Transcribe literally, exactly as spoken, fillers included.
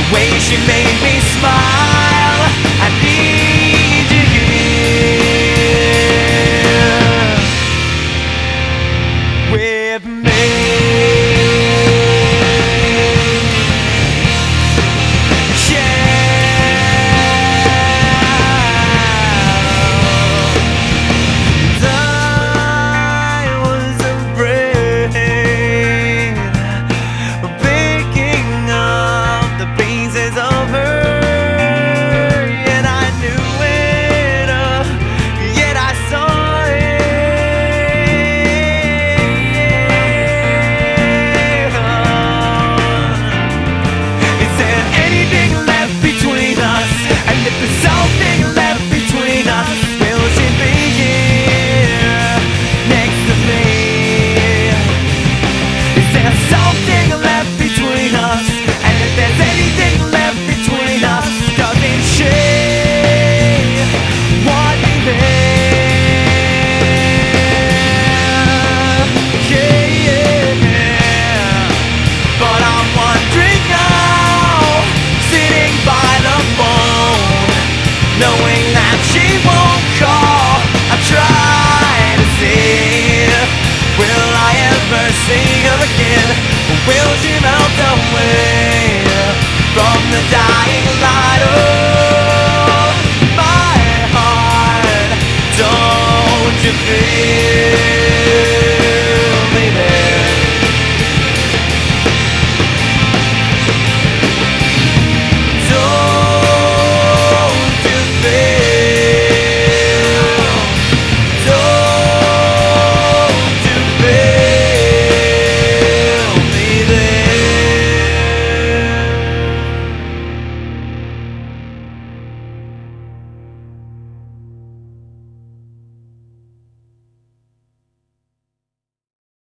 way she made me smile. I need you here with me. Knowing that she won't call, I try to see, will I ever see her again? Or will she melt away from the dying light of my heart? Don't you feel